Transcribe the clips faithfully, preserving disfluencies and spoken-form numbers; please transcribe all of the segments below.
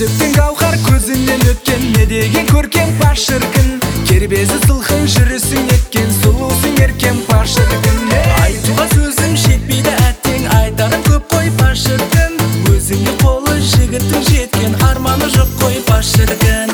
Жүзіктің гауһар көзінен өткен, не деген көркем паш шіркін. Кербезі сылқын жүрісің еткен, сұлусың еркем паш шіркін. Айтуға сөзім жетпейді әттең, айтарым көп қой паш шіркін. Өзіңе қолы жігіттің жеткен, арманы жоқ қой паш шіркін.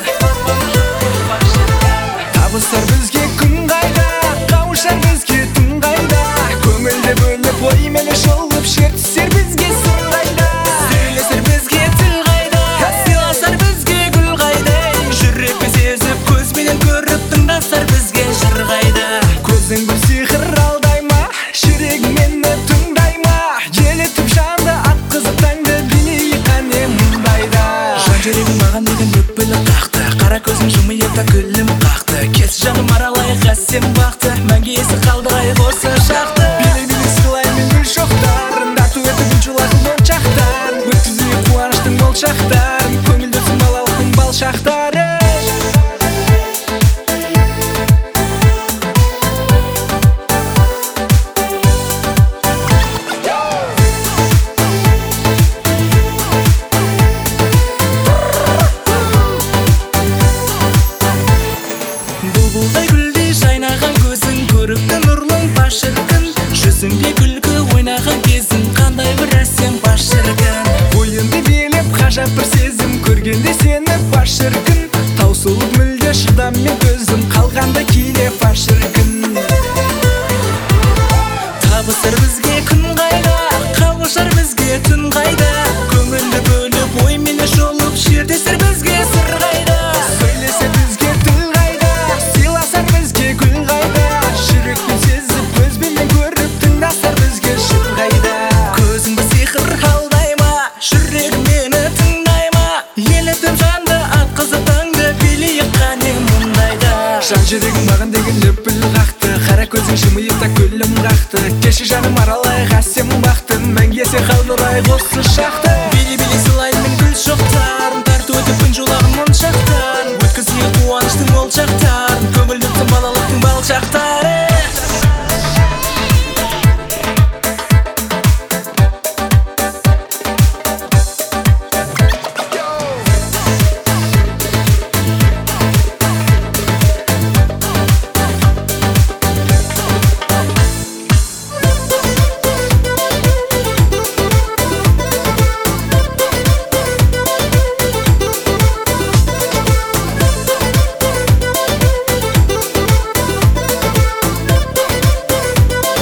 Табыстар бізге күн қайда, қауышар бізге түн қайда. Көңілді бөліп оймен шолып, шертісер бізге сыр қайда. Сөйлесер бізге тіл қайда, сыйласар бізге гүл қайда. Жүрекпен сезіп, көзбенен көріп, тыңдасар бізге жыр қайда. Көзің бір сиқыр алдай ма, жүрегің мені тыңдай ма. Елітіп жанды, атқызып таңды, билейік қане мұндайда. Жан жүрегің маған деген өкпілі қақты, қара көзің жымиып та күлім қақты. Кес жаным аралайық әсем бақты, мәңгі есі қалдырайық осы шақты. Билей-билей сыйлаймен гүл шоқтарын, тарту етіп гүл жолағын моншақтан. Өткізейік қуаныштың мол шақтарын, көңілді өтсін балалықтың бал шақтары. Бұлбұлдай гүлдей жайнаған көзің, көрікті нұрлың паш шіркін. Жүзіңде күлкі ойнаған кезің, қандай бір әсем паш шіркін. Бойынды беліп ғажап бір сезім, көргенде сені паш шіркін. Таусылып мүлде шыдаммен көзім, қалғанда кейде паш шіркін. Табысыр бізге күн қайда, қауышар бізге түн қайда. Көңілді бөліп оймен шолып, шертесер бізге сыр қайда. Сөйлесе бізге тіл қайда, сыйласар бізге гүл қайда. Жүрекпен сезіп, көзбенен көріп, тыңдасар бізге жыр қайда. Көзіңді сиқыр алдай ма, жүрегім мені тыңдай ма. Елітіп жанды, атқызып таңды, билейік қане мұндайда. Жан жүрегім маған деген лүпіл қақты, қара көзің жымиып та күлім қақты. Кеші жаным аралайық әсем бақты, мәңгі есе қалдырайық осы шақты. Билей-билей сыйлайын гүл шоқтарын, тарту өтіп күн жолағын моншақтан. Өткізейік қуаныштың мол шақтарын, көңілді өтсін балалықтың бал шақтары.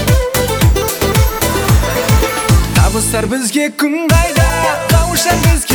Табыстар бізге күн қайда, қауышар бізге